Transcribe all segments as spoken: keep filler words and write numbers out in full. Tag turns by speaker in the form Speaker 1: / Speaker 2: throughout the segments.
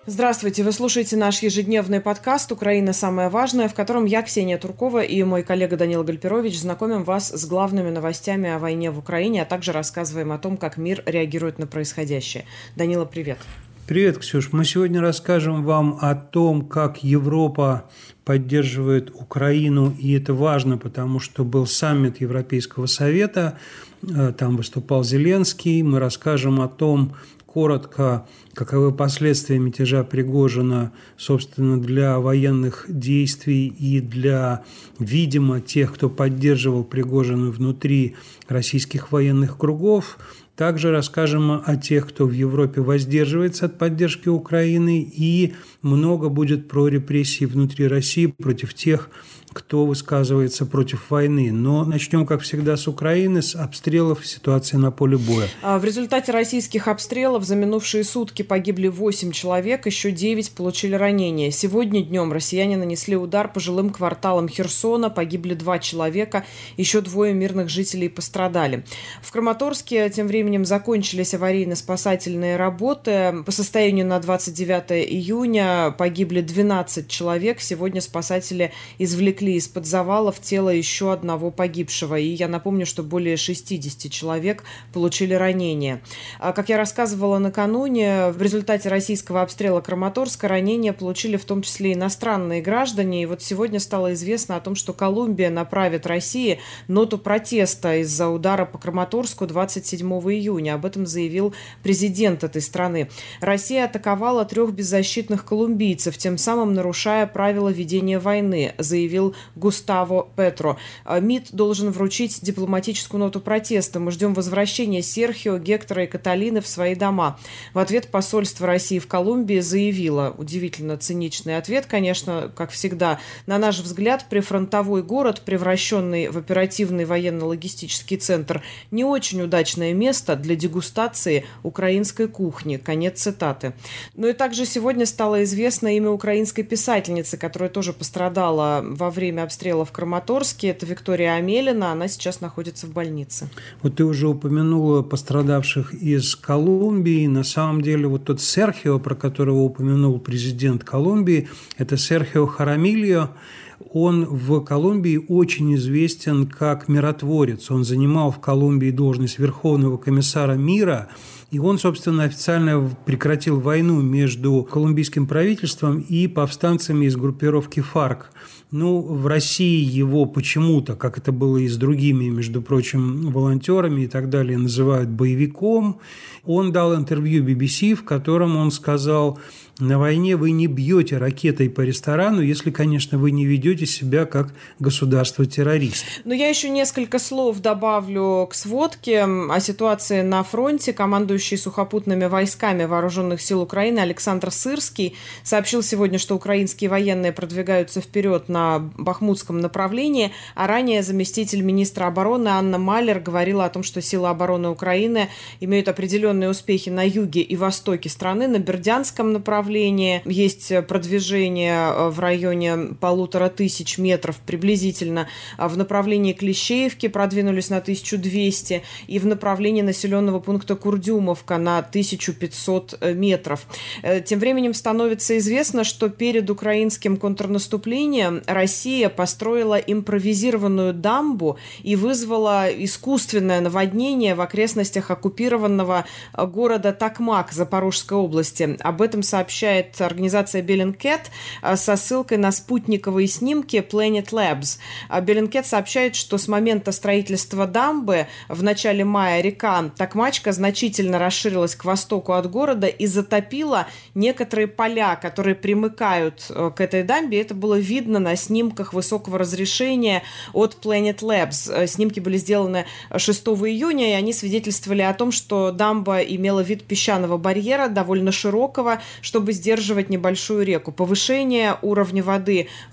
Speaker 1: Здравствуйте, вы слушаете наш ежедневный подкаст «Украина. Самое важное», в котором я, Ксения Туркова, и мой коллега Данила Гальперович знакомим вас с главными новостями о войне в Украине, а также рассказываем о том, как мир реагирует на происходящее. Данила, привет.
Speaker 2: Привет, Ксюш. Мы сегодня расскажем вам о том, как Европа поддерживает Украину, и это важно, потому что был саммит Европейского совета, там выступал Зеленский. Мы расскажем о том, коротко, каковы последствия мятежа Пригожина, собственно, для военных действий и для, видимо, тех, кто поддерживал Пригожина внутри российских военных кругов. Также расскажем о тех, кто в Европе воздерживается от поддержки Украины, и много будет про репрессии внутри России против тех, кто высказывается против войны. Но начнем, как всегда, с Украины, с обстрелов, ситуации на поле боя.
Speaker 1: В результате российских обстрелов за минувшие сутки погибли восемь человек, еще девять получили ранения. Сегодня днем россияне нанесли удар по жилым кварталам Херсона, погибли два человека, еще двое мирных жителей пострадали. В Краматорске тем временем закончились аварийно-спасательные работы. По состоянию на двадцать девятое июня погибли двенадцать человек. Сегодня спасатели извлекли из-под завалов тело еще одного погибшего. И я напомню, что более шестьдесят человек получили ранения. Как я рассказывала накануне, в результате российского обстрела Краматорска ранения получили в том числе иностранные граждане. И вот сегодня стало известно о том, что Колумбия направит России ноту протеста из-за удара по Краматорску двадцать седьмого июня. Об этом заявил президент этой страны. Россия атаковала трех беззащитных колумбийцев, тем самым нарушая правила ведения войны, заявил Густаво Петро. МИД должен вручить дипломатическую ноту протеста. Мы ждем возвращения Серхио, Гектора и Каталины в свои дома. В ответ посольство России в Колумбии заявило, удивительно циничный ответ, конечно, как всегда, на наш взгляд, прифронтовой город, превращенный в оперативный военно-логистический центр, не очень удачное место для дегустации украинской кухни. Конец цитаты. Ну и также сегодня стало известно имя украинской писательницы, которая тоже пострадала во время обстрела в Краматорске. Это Виктория Амелина. Она сейчас находится в больнице.
Speaker 2: Вот ты уже упомянула пострадавших из Колумбии. На самом деле вот тот Серхио, про которого упомянул президент Колумбии, это Серхио Харамильо. Он в Колумбии очень известен как миротворец. Он занимал в Колумбии должность Верховного комиссара мира. И он, собственно, официально прекратил войну между колумбийским правительством и повстанцами из группировки ФАРК. Ну, в России его почему-то, как это было и с другими, между прочим, волонтерами и так далее, называют боевиком. Он дал интервью би би си, в котором он сказал: на войне вы не бьете ракетой по ресторану, если, конечно, вы не ведете себя как государство-террорист.
Speaker 1: Но я еще несколько слов добавлю к сводке о ситуации на фронте. Командующий сухопутными войсками Вооруженных сил Украины Александр Сырский сообщил сегодня, что украинские военные продвигаются вперед на Бахмутском направлении, а ранее заместитель министра обороны Анна Малер говорила о том, что силы обороны Украины имеют определенные успехи на юге и востоке страны, на Бердянском направлении. Есть продвижение в районе полутора тысяч метров приблизительно. В направлении Клещеевки продвинулись на тысячу двести и в направлении населенного пункта Курдюмовка на тысячу пятьсот метров. Тем временем становится известно, что перед украинским контрнаступлением Россия построила импровизированную дамбу и вызвала искусственное наводнение в окрестностях оккупированного города Токмак Запорожской области. Об этом сообщает организация Bellingcat со ссылкой на спутниковые снимки Planet Labs. Bellingcat сообщает, что с момента строительства дамбы в начале мая река Токмачка значительно расширилась к востоку от города и затопила некоторые поля, которые примыкают к этой дамбе. Это было видно на снимках высокого разрешения от Planet Labs. Снимки были сделаны шестого июня, и они свидетельствовали о том, что дамба имела вид песчаного барьера, довольно широкого, чтобы сдерживать небольшую реку. Повышение уровня воды в реке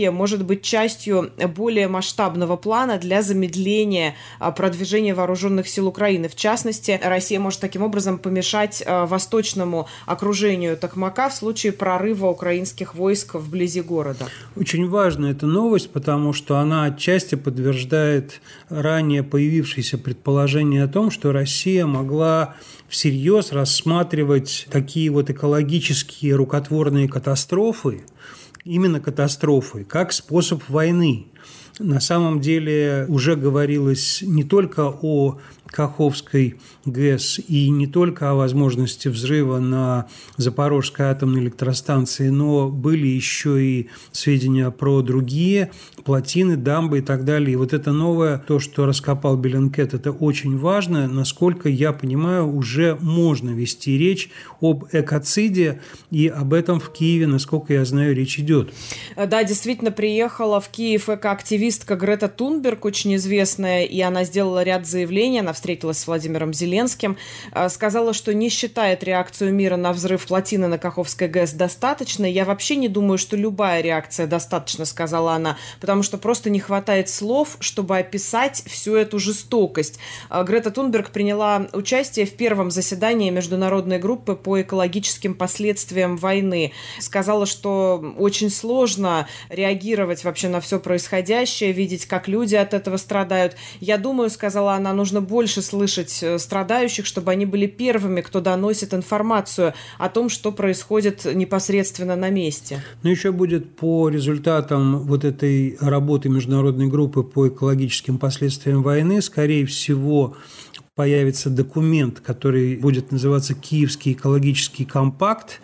Speaker 1: Россия может быть частью более масштабного плана для замедления продвижения вооруженных сил Украины. В частности, Россия может таким образом помешать восточному окружению Токмака в случае прорыва украинских войск вблизи города.
Speaker 2: Очень важна эта новость, потому что она отчасти подтверждает ранее появившееся предположение о том, что Россия могла всерьез рассматривать такие вот экологические рукотворные катастрофы, именно катастрофы, как способ войны. На самом деле уже говорилось не только о Каховской ГЭС и не только о возможности взрыва на Запорожской атомной электростанции, но были еще и сведения про другие плотины, дамбы и так далее. И вот это новое, то, что раскопал Беллинкет, это очень важно. Насколько я понимаю, уже можно вести речь об экоциде, и об этом в Киеве, насколько я знаю, речь идет.
Speaker 1: Да, действительно, приехала в Киев экоактивистка Грета Тунберг, очень известная, и она сделала ряд заявлений. Она встретилась с Владимиром Зеленским, сказала, что не считает реакцию мира на взрыв плотины на Каховской ГЭС достаточной. Я вообще не думаю, что любая реакция достаточна, сказала она, потому что просто не хватает слов, чтобы описать всю эту жестокость. Грета Тунберг приняла участие в первом заседании международной группы по экологическим последствиям войны. Сказала, что очень сложно реагировать вообще на все происходящее, видеть, как люди от этого страдают. Я думаю, сказала она, нужно больше слышать страдающих, чтобы они были первыми, кто доносит информацию о том, что происходит непосредственно на месте.
Speaker 2: Но еще будет по результатам вот этой работы международной группы по экологическим последствиям войны, скорее всего, появится документ, который будет называться «Киевский экологический компакт»,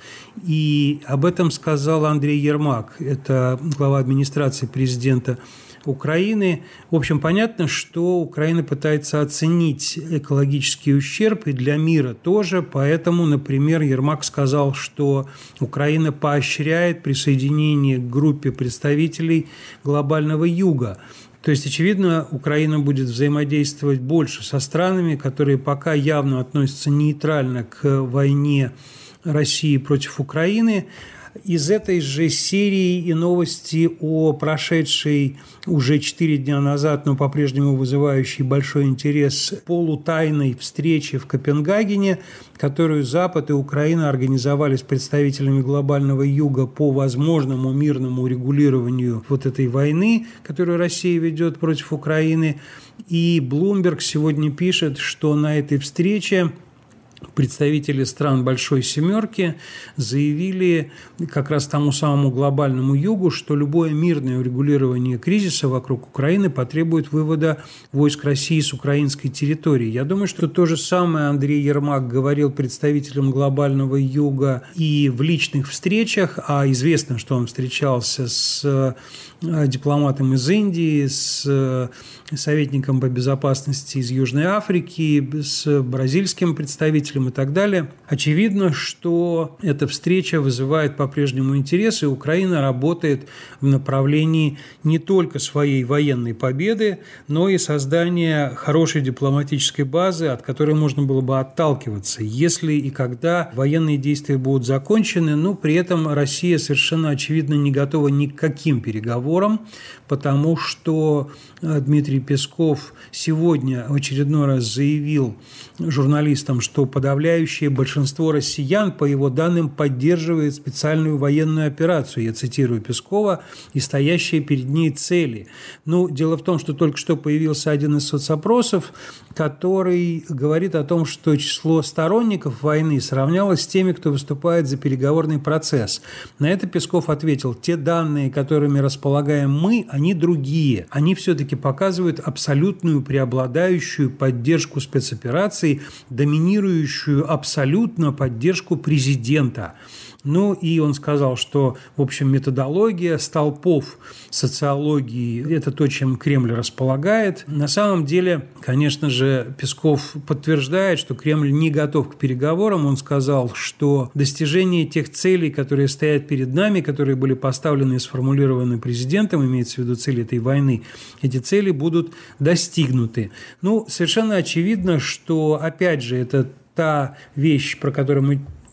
Speaker 2: и об этом сказал Андрей Ермак, это глава администрации президента Украины. В общем, понятно, что Украина пытается оценить экологический ущерб и для мира тоже, поэтому, например, Ермак сказал, что Украина поощряет присоединение к группе представителей глобального юга. То есть, очевидно, Украина будет взаимодействовать больше со странами, которые пока явно относятся нейтрально к войне России против Украины. Из этой же серии и новости о прошедшей уже четыре дня назад, но по-прежнему вызывающей большой интерес полутайной встрече в Копенгагене, которую Запад и Украина организовали с представителями глобального юга по возможному мирному урегулированию вот этой войны, которую Россия ведет против Украины. И Bloomberg сегодня пишет, что на этой встрече представители стран Большой Семерки заявили как раз тому самому глобальному югу, что любое мирное урегулирование кризиса вокруг Украины потребует вывода войск России с украинской территории. Я думаю, что то же самое Андрей Ермак говорил представителям глобального юга и в личных встречах, а известно, что он встречался с дипломатом из Индии, с советником по безопасности из Южной Африки, с бразильским представителем и так далее. Очевидно, что эта встреча вызывает по-прежнему интерес, и Украина работает в направлении не только своей военной победы, но и создания хорошей дипломатической базы, от которой можно было бы отталкиваться, если и когда военные действия будут закончены, но при этом Россия совершенно очевидно не готова ни к каким переговорам, потому что Дмитрий Песков сегодня в очередной раз заявил журналистам, что подавляющее большинство россиян, по его данным, поддерживает специальную военную операцию, я цитирую Пескова, и стоящие перед ней цели. Ну, дело в том, что только что появился один из соцопросов, который говорит о том, что число сторонников войны сравнялось с теми, кто выступает за переговорный процесс. На это Песков ответил: те данные, которыми располагаем мы, они другие. Они все-таки показывают абсолютную преобладающую поддержку спецопераций, доминирующую абсолютно поддержку президента. Ну и он сказал, что, в общем, методология столпов социологии – это то, чем Кремль располагает. На самом деле, конечно же, Песков подтверждает, что Кремль не готов к переговорам. Он сказал, что достижение тех целей, которые стоят перед нами, которые были поставлены и сформулированы президентом, имеется в виду цели этой войны, эти цели будут достигнуты. Ну, совершенно очевидно, что, опять же, это та вещь, про которую мы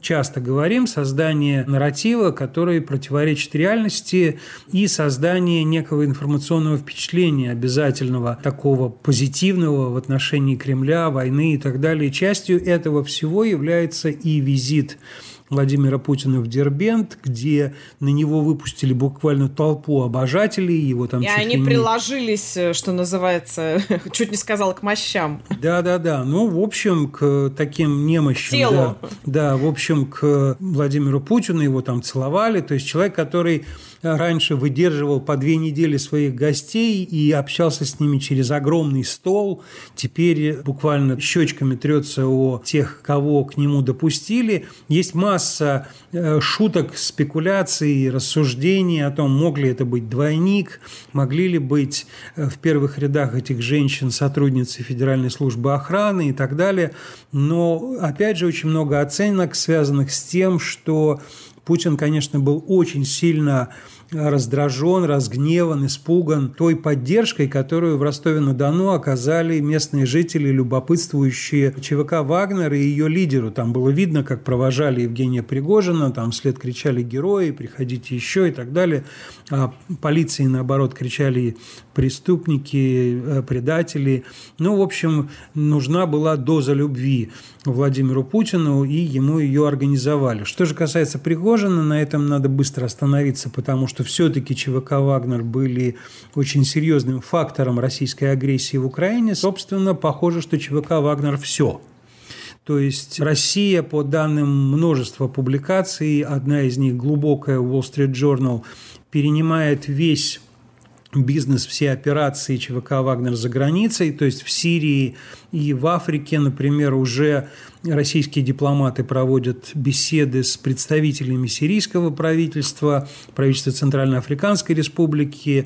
Speaker 2: часто говорим, создание нарратива, который противоречит реальности, и создание некого информационного впечатления, обязательного такого позитивного в отношении Кремля, войны и так далее. И частью этого всего является и визит Владимира Путина в Дербент, где на него выпустили буквально толпу обожателей. Его там
Speaker 1: и они
Speaker 2: не...
Speaker 1: приложились, что называется, чуть не сказала, к мощам.
Speaker 2: Да-да-да. Ну, в общем, к таким немощам.
Speaker 1: Телу.
Speaker 2: Да, да, в общем, к Владимиру Путину его там целовали. То есть человек, который раньше выдерживал по две недели своих гостей и общался с ними через огромный стол, теперь буквально щечками трется о тех, кого к нему допустили. Есть масса шуток, спекуляций, рассуждений о том, мог ли это быть двойник, могли ли быть в первых рядах этих женщин сотрудницы Федеральной службы охраны и так далее. Но, опять же, очень много оценок, связанных с тем, что Путин, конечно, был очень сильно раздражен, разгневан, испуган той поддержкой, которую в Ростове-на-Дону оказали местные жители, любопытствующие ЧВК «Вагнер» и ее лидеру. Там было видно, как провожали Евгения Пригожина, там вслед кричали «Герои», «Приходите еще» и так далее. А полиции, наоборот, кричали «Преступники», «Предатели». Ну, в общем, нужна была доза любви Владимиру Путину, и ему ее организовали. Что же касается Пригожина, на этом надо быстро остановиться, потому что все-таки ЧВК «Вагнер» были очень серьезным фактором российской агрессии в Украине. Собственно, похоже, что ЧВК «Вагнер» все. То есть Россия, по данным множества публикаций, одна из них глубокая, Wall Street Journal, перенимает весь бизнес, все операции ЧВК «Вагнер» за границей, то есть в Сирии и в Африке, например, уже российские дипломаты проводят беседы с представителями сирийского правительства, правительства Центральноафриканской Республики,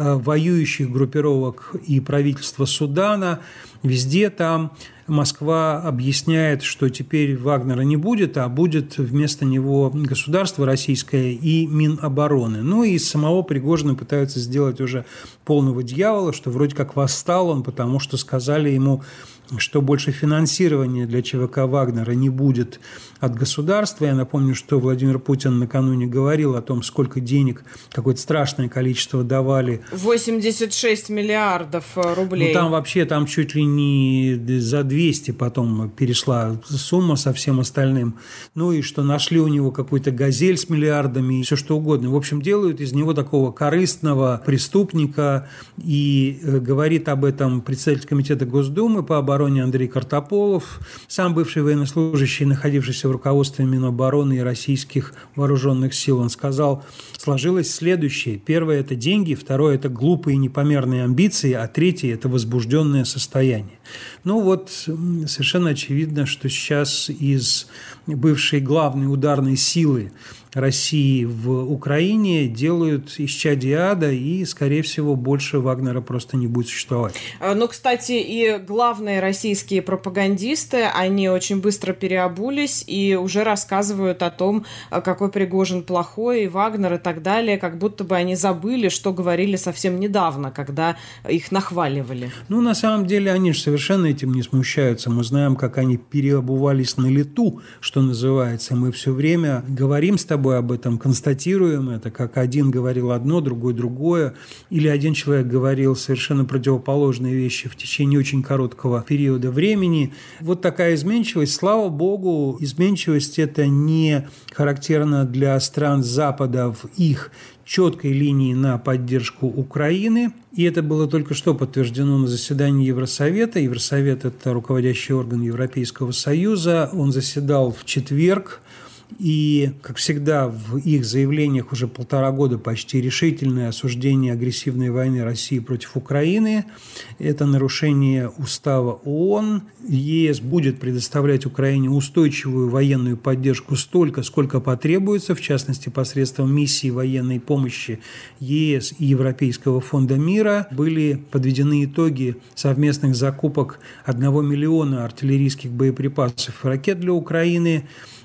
Speaker 2: воюющих группировок и правительства Судана. Везде там Москва объясняет, что теперь Вагнера не будет, а будет вместо него государство российское и Минобороны. Ну и из самого Пригожина пытаются сделать уже полного дьявола, что вроде как восстал он, потому что сказали ему, что больше финансирования для ЧВК «Вагнера» не будет от государства. Я напомню, что Владимир Путин накануне говорил о том, сколько денег, какое-то страшное количество давали.
Speaker 1: восемьдесят шесть миллиардов рублей.
Speaker 2: Ну, там вообще там чуть ли не за двести потом перешла сумма со всем остальным. Ну, и что нашли у него какой-то «Газель» с миллиардами и все что угодно. В общем, делают из него такого корыстного преступника. И говорит об этом председатель комитета Госдумы по обороне Андрей Картополов, сам бывший военнослужащий, находившийся в руководстве Минобороны и российских вооруженных сил. Он сказал, сложилось следующее. Первое – это деньги, второе – это глупые непомерные амбиции, а третье – это возбужденное состояние. Ну вот, совершенно очевидно, что сейчас из бывшей главной ударной силы России в Украине делают исчадие ада, и, скорее всего, больше Вагнера просто не будет существовать.
Speaker 1: Ну, кстати, и главные российские пропагандисты, они очень быстро переобулись и уже рассказывают о том, какой Пригожин плохой, и Вагнер и так далее, как будто бы они забыли, что говорили совсем недавно, когда их нахваливали.
Speaker 2: Ну, на самом деле, они же совершенно этим не смущаются. Мы знаем, как они переобувались на лету, что называется. Мы все время говорим с тобой об этом, констатируем это, как один говорил одно, другой другое, или один человек говорил совершенно противоположные вещи в течение очень короткого периода времени. Вот такая изменчивость. Слава богу, изменчивость это не характерна для стран Запада в их четкой линии на поддержку Украины. И это было только что подтверждено на заседании Евросовета. Евросовет – это руководящий орган Европейского Союза. Он заседал в четверг. И, как всегда, в их заявлениях уже полтора года почти решительное осуждение агрессивной войны России против Украины. Это нарушение устава ООН. ЕС будет предоставлять Украине устойчивую военную поддержку столько, сколько потребуется, в частности, посредством миссии военной помощи ЕС и Европейского фонда мира. Были подведены итоги совместных закупок одного миллиона артиллерийских боеприпасов и ракет для Украины.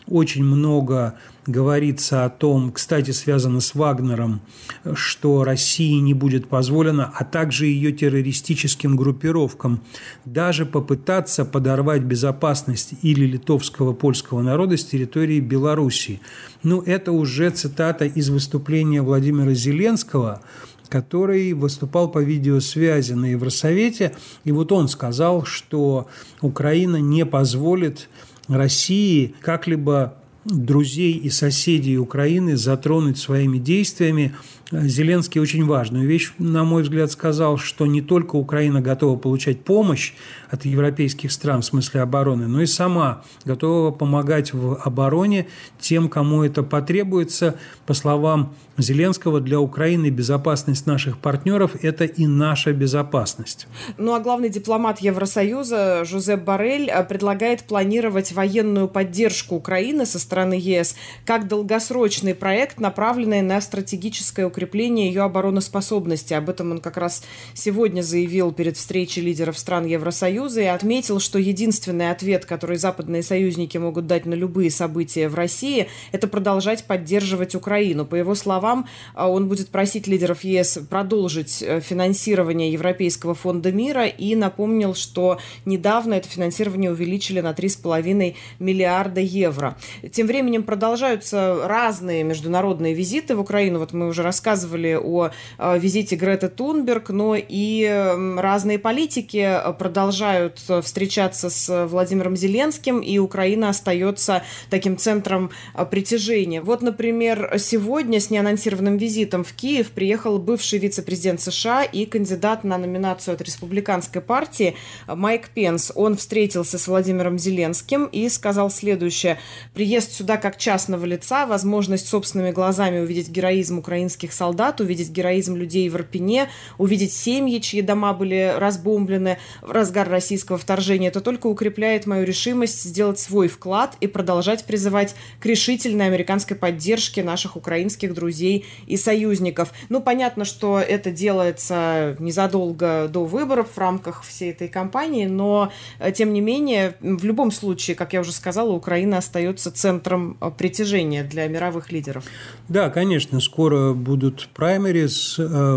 Speaker 2: очень много говорится о том, кстати, связано с Вагнером, что России не будет позволено, а также ее террористическим группировкам, даже попытаться подорвать безопасность или литовского, польского народа с территории Белоруссии. Ну, это уже цитата из выступления Владимира Зеленского, который выступал по видеосвязи на Евросовете, и вот он сказал, что Украина не позволит России как-либо друзей и соседей Украины затронуть своими действиями. Зеленский очень важную вещь, на мой взгляд, сказал, что не только Украина готова получать помощь от европейских стран в смысле обороны, но и сама готова помогать в обороне тем, кому это потребуется. По словам Зеленского, для Украины безопасность наших партнеров – это и наша безопасность.
Speaker 1: Ну а главный дипломат Евросоюза Жозеп Боррель предлагает планировать военную поддержку Украины со стороны ЕС как долгосрочный проект, направленный на стратегическое укрепление ее обороноспособности. Об этом он как раз сегодня заявил перед встречей лидеров стран Евросоюза и отметил, что единственный ответ, который западные союзники могут дать на любые события в России, это продолжать поддерживать Украину. По его словам, он будет просить лидеров ЕС продолжить финансирование Европейского фонда мира и напомнил, что недавно это финансирование увеличили на три с половиной миллиарда евро. Тем временем продолжаются разные международные визиты в Украину. Вот мы уже рассказывали о визите Греты Тунберг, но и разные политики продолжают встречаться с Владимиром Зеленским, и Украина остается таким центром притяжения. Вот, например, сегодня с неанонсированным визитом в Киев приехал бывший вице-президент США и кандидат на номинацию от республиканской партии Майк Пенс. Он встретился с Владимиром Зеленским и сказал следующее: «Приезд сюда как частного лица, возможность собственными глазами увидеть героизм украинских солдат, увидеть героизм людей в Ирпене, увидеть семьи, чьи дома были разбомблены в разгар российского вторжения, это только укрепляет мою решимость сделать свой вклад и продолжать призывать к решительной американской поддержке наших украинских друзей и союзников». Ну, понятно, что это делается незадолго до выборов в рамках всей этой кампании, но, тем не менее, в любом случае, как я уже сказала, Украина остается центром притяжения для мировых лидеров.
Speaker 2: Да, конечно, скоро будут праймерис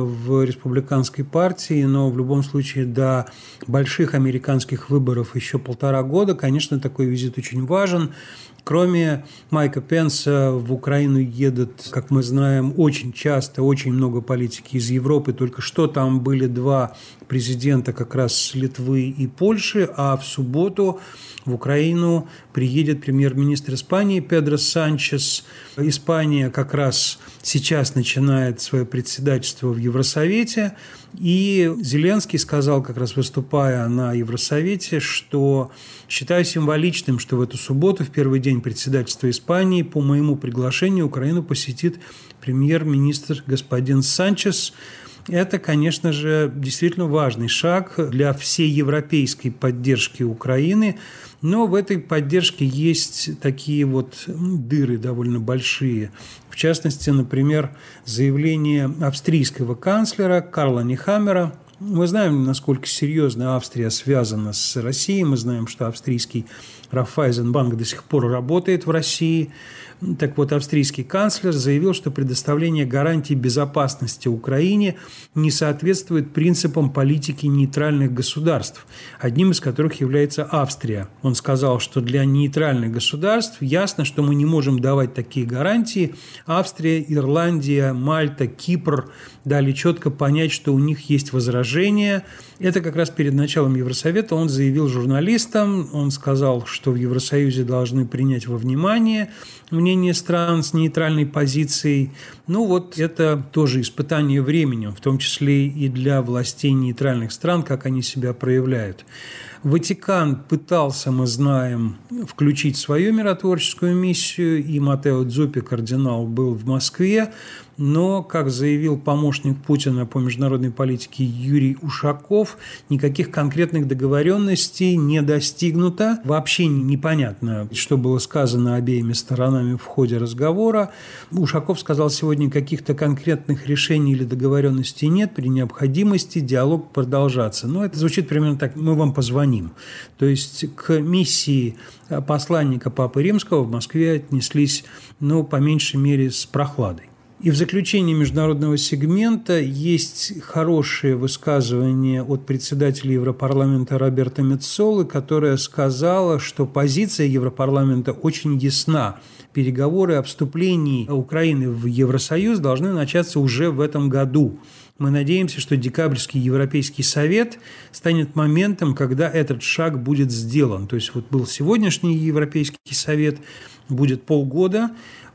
Speaker 2: в республиканской партии, но в любом случае до больших американских выборов еще полтора года. Конечно, такой визит очень важен. Кроме Майка Пенса, в Украину едут, как мы знаем, очень часто, очень много политики из Европы. Только что там были два президента как раз с Литвы и Польши, а в субботу в Украину приедет премьер-министр Испании Педро Санчес. Испания как раз сейчас начинает свое председательство в Евросовете. И Зеленский сказал, как раз выступая на Евросовете, что считаю символичным, что в эту субботу, в первый день председательства Испании, по моему приглашению Украину посетит премьер-министр господин Санчес. Это, конечно же, действительно важный шаг для всей европейской поддержки Украины, но в этой поддержке есть такие вот дыры довольно большие. В частности, например, заявление австрийского канцлера Карла Нехаммера. Мы знаем, насколько серьезно Австрия связана с Россией. Мы знаем, что австрийский Райффайзенбанк до сих пор работает в России. Так вот, австрийский канцлер заявил, что предоставление гарантий безопасности Украине не соответствует принципам политики нейтральных государств, одним из которых является Австрия. Он сказал, что для нейтральных государств ясно, что мы не можем давать такие гарантии. Австрия, Ирландия, Мальта, Кипр дали четко понять, что у них есть возражения. Это как раз перед началом Евросовета он заявил журналистам, он сказал, что в Евросоюзе должны принять во внимание мнение стран с нейтральной позицией. Ну вот это тоже испытание временем, в том числе и для властей нейтральных стран, как они себя проявляют. Ватикан пытался, мы знаем, включить свою миротворческую миссию, и Маттео Дзуппи, кардинал, был в Москве, но, как заявил помощник Путина по международной политике Юрий Ушаков, никаких конкретных договоренностей не достигнуто. Вообще непонятно, что было сказано обеими сторонами в ходе разговора. Ушаков сказал сегодня, каких-то конкретных решений или договоренностей нет, при необходимости диалог продолжаться. Но это звучит примерно так: мы вам позвоним. ним. То есть к миссии посланника Папы Римского в Москве отнеслись, ну, по меньшей мере, с прохладой. И в заключении международного сегмента есть хорошее высказывание от председателя Европарламента Роберта Меццолы, которая сказала, что позиция Европарламента очень ясна. Переговоры о вступлении Украины в Евросоюз должны начаться уже в этом году. Мы надеемся, что декабрьский Европейский совет станет моментом, когда этот шаг будет сделан. То есть вот был сегодняшний Европейский совет, будет полгода,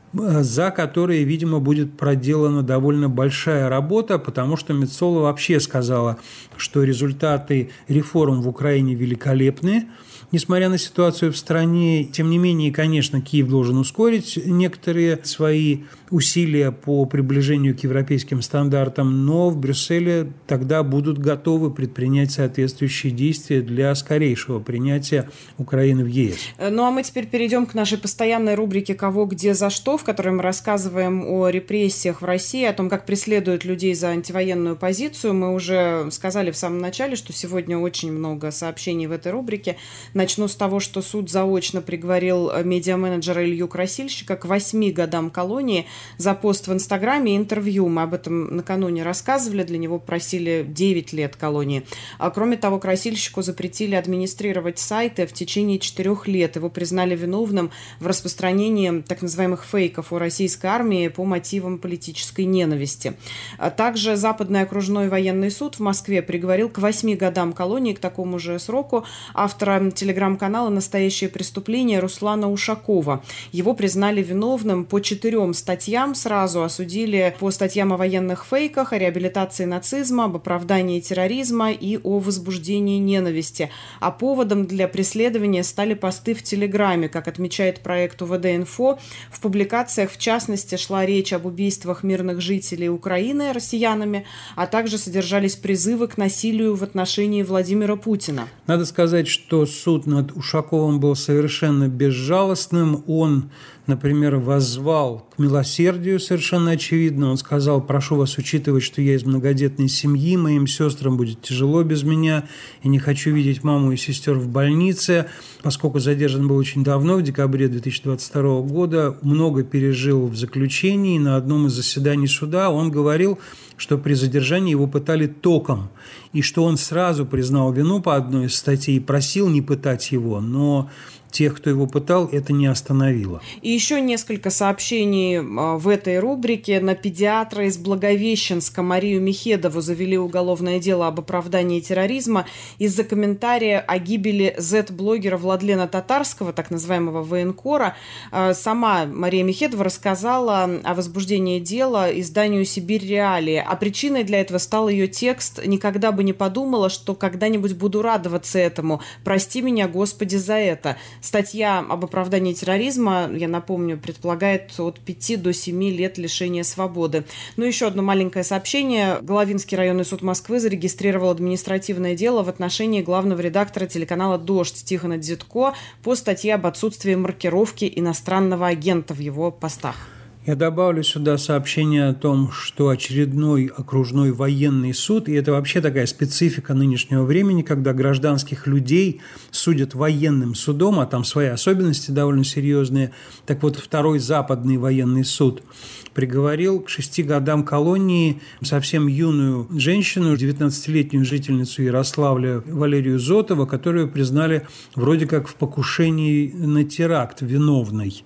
Speaker 2: за которые, видимо, будет проделана довольно большая работа, потому что Меццола вообще сказала, что результаты реформ в Украине великолепны, несмотря на ситуацию в стране. Тем не менее, конечно, Киев должен ускорить некоторые свои усилия по приближению к европейским стандартам, но в Брюсселе тогда будут готовы предпринять соответствующие действия для скорейшего принятия Украины в ЕС.
Speaker 1: Ну а мы теперь перейдем к нашей постоянной рубрике «Кого, где, за что», в которой мы рассказываем о репрессиях в России, о том, как преследуют людей за антивоенную позицию. Мы уже сказали в самом начале, что сегодня очень много сообщений в этой рубрике. Начну с того, что суд заочно приговорил медиаменеджера Илью Красильщика к восьми годам колонии за пост в Инстаграме и интервью. Мы об этом накануне рассказывали. Для него просили девять лет колонии. А кроме того, Красильщику запретили администрировать сайты в течение четырех лет. Его признали виновным в распространении так называемых фейков о российской армии по мотивам политической ненависти. А также Западный окружной военный суд в Москве приговорил к восьми годам колонии, к такому же сроку, автора телеграм-канала «Настоящее преступление» Руслана Ушакова. Его признали виновным по четырем статьям. Сразу осудили по статьям о военных фейках, о реабилитации нацизма, об оправдании терроризма и о возбуждении ненависти. А поводом для преследования стали посты в Телеграме. Как отмечает проект УВД-Инфо, в публикациях, в частности, шла речь об убийствах мирных жителей Украины россиянами, а также содержались призывы к насилию в отношении Владимира Путина.
Speaker 2: Надо сказать, что суд над Ушаковым был совершенно безжалостным. Он, например, воззвал к милосердию совершенно очевидно. Он сказал: прошу вас учитывать, что я из многодетной семьи, моим сестрам будет тяжело без меня, и не хочу видеть маму и сестер в больнице. Поскольку задержан был очень давно, в декабре две тысячи двадцать второго года, много пережил в заключении. На одном из заседаний суда он говорил, что при задержании его пытали током, и что он сразу признал вину по одной из статей и просил не пытать его, но тех, кто его пытал, это не остановило.
Speaker 1: И еще несколько сообщений в этой рубрике. На педиатра из Благовещенска Марию Михедову завели уголовное дело об оправдании терроризма из-за комментария о гибели зет-блогера Владлена Татарского, так называемого военкора. Сама Мария Михедова рассказала о возбуждении дела изданию «Сибирь Реалии», а причиной для этого стал ее текст «Никогда бы не подумала, что когда-нибудь буду радоваться этому. Прости меня, Господи, за это». Статья об оправдании терроризма, я напомню, предполагает от пяти до семи лет лишения свободы. Ну, еще одно маленькое сообщение. Головинский районный суд Москвы зарегистрировал административное дело в отношении главного редактора телеканала «Дождь» Тихона Дзитко по статье об отсутствии маркировки иностранного агента в его постах.
Speaker 2: Я добавлю сюда сообщение о том, что очередной окружной военный суд, и это вообще такая специфика нынешнего времени, когда гражданских людей судят военным судом, а там свои особенности довольно серьезные. Так вот, второй западный военный суд приговорил к шести годам колонии совсем юную женщину, девятнадцатилетнюю жительницу Ярославля Валерию Зотову, которую признали вроде как в покушении на теракт виновной.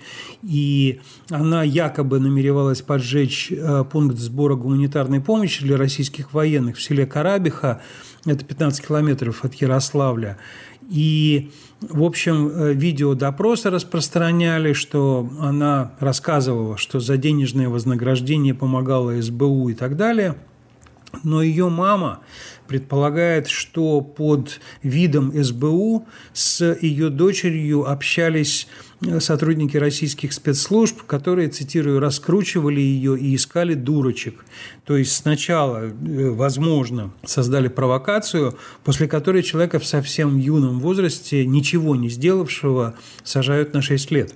Speaker 2: И она якобы намеревалась поджечь пункт сбора гуманитарной помощи для российских военных в селе Карабиха, это пятнадцать километров от Ярославля. И, в общем, видео допроса распространяли, что она рассказывала, что за денежное вознаграждение помогала эс бэ у и так далее. Но ее мама предполагает, что под видом эс бэ у с ее дочерью общались сотрудники российских спецслужб, которые, цитирую, раскручивали ее и искали дурочек. То есть сначала, возможно, создали провокацию, после которой человека в совсем юном возрасте, ничего не сделавшего, сажают на шесть лет.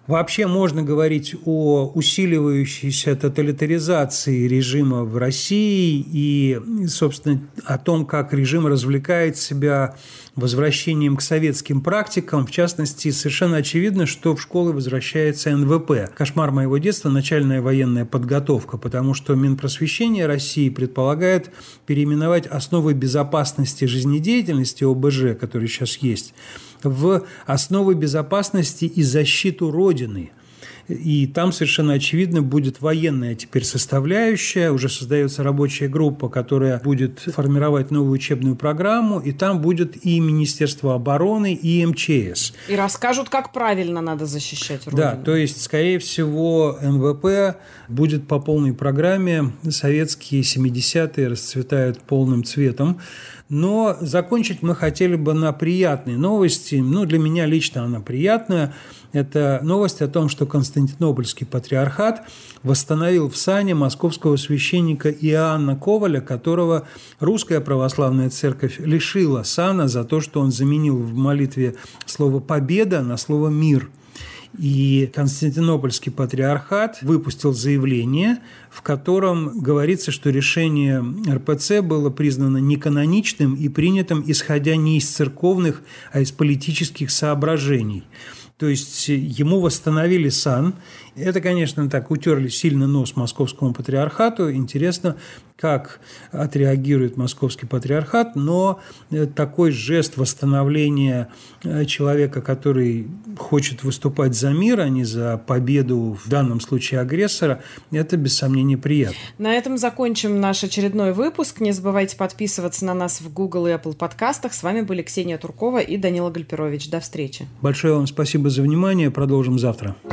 Speaker 2: Вообще можно говорить о усиливающейся тоталитаризации режима в России и, собственно, о том, как режим развлекает себя возвращением к советским практикам. В частности, совершенно очевидно, что в школы возвращается эн вэ пэ. Кошмар моего детства – начальная военная подготовка, потому что Минпросвещение России предполагает переименовать основы безопасности жизнедеятельности о бэ жэ, который сейчас есть, в основы безопасности и защиту Родины. И там совершенно очевидно будет военная теперь составляющая, уже создается рабочая группа, которая будет формировать новую учебную программу, и там будет и Министерство обороны, и эм че эс.
Speaker 1: И расскажут, как правильно надо защищать Родину.
Speaker 2: Да, то есть, скорее всего, эн вэ пэ будет по полной программе, советские семидесятые расцветают полным цветом. Но закончить мы хотели бы на приятной новости. Ну, для меня лично она приятная. Это новость о том, что Константинопольский патриархат восстановил в сане московского священника Иоанна Коваля, которого Русская Православная Церковь лишила сана за то, что он заменил в молитве слово «победа» на слово «мир». И Константинопольский патриархат выпустил заявление, в котором говорится, что решение эр пэ цэ было признано неканоничным и принятым, исходя не из церковных, а из политических соображений. То есть ему восстановили сан. Это, конечно, так, утерли сильно нос московскому патриархату. Интересно, как отреагирует московский патриархат, но такой жест восстановления человека, который хочет выступать за мир, а не за победу, в данном случае агрессора, это, без сомнения, приятно.
Speaker 1: На этом закончим наш очередной выпуск. Не забывайте подписываться на нас в Google и Apple подкастах. С вами были Ксения Туркова и Данила Гальперович. До встречи.
Speaker 2: Большое вам спасибо за внимание. Продолжим завтра.